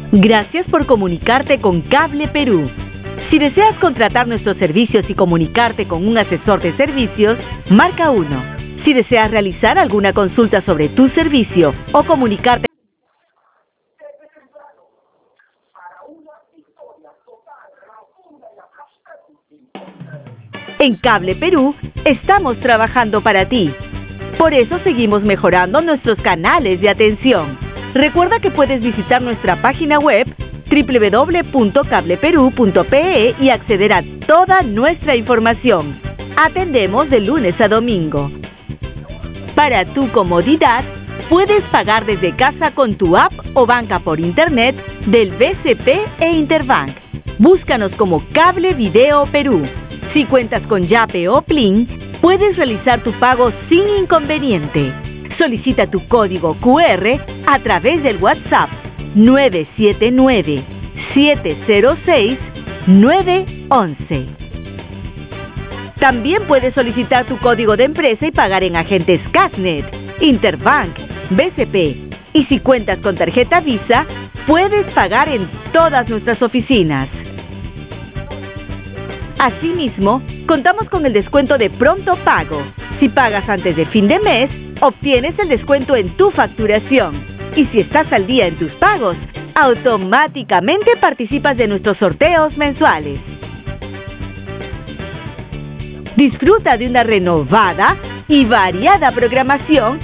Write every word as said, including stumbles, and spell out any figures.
Gracias por comunicarte con Cable Perú. Si deseas contratar nuestros servicios y comunicarte con un asesor de servicios, marca uno. Si deseas realizar alguna consulta sobre tu servicio o comunicarte en Cable Perú, estamos trabajando para ti. Por eso seguimos mejorando nuestros canales de atención. Recuerda que puedes visitar nuestra página web doble u doble u doble u punto cable perú punto pe e y acceder a toda nuestra información. Atendemos de lunes a domingo. Para tu comodidad, puedes pagar desde casa con tu app o banca por internet del B C P e Interbank. Búscanos como Cable Video Perú. Si cuentas con Yape o Plin, puedes realizar tu pago sin inconveniente. Solicita tu código cu erre a través del WhatsApp nueve siete nueve, siete cero seis, nueve once. También puedes solicitar tu código de empresa y pagar en agentes Casnet, Interbank, B C P. Y si cuentas con tarjeta Visa, puedes pagar en todas nuestras oficinas. Asimismo, contamos con el descuento de pronto pago. Si pagas antes de fin de mes, obtienes el descuento en tu facturación. Y si estás al día en tus pagos, automáticamente participas de nuestros sorteos mensuales. Disfruta de una renovada y variada programación